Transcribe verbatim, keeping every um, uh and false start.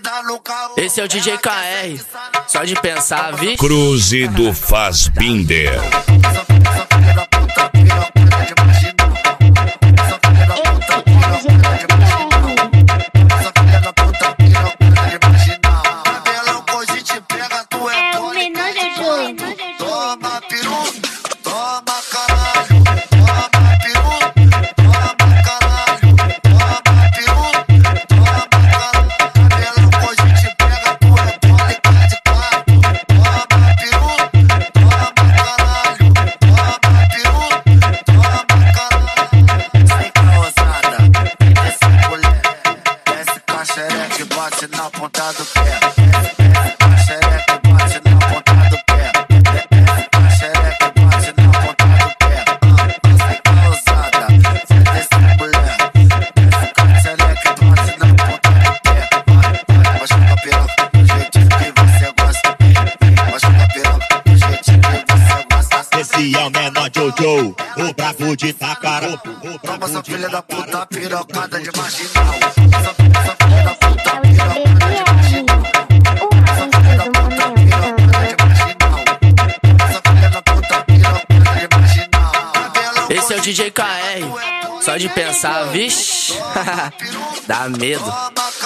Esse é o D J K R, só de pensar, vi? Cruze do Fassbinder. Toma peru, toma caralho, toma peru, toma caralho, toma peru, toma caralho. Cabelão com a gente pega, tu é bola e cai de quatro. Toma peru, toma caralho, toma peru, toma caralho. Sem causada, desce mulher, desce com a xereca e bate na ponta do pé. Desce com a xereca e bate na ponta do pé. Esse é o menor Jojo, o bravo de Itacará. Toma essa filha da puta pirocada de marginal. Essa filha da puta pirocada de marginal. Essa filha da puta pirocada de marginal. Essa filha da puta pirocada de marginal. Esse é o D J K R, só de pensar, vixe, dá medo.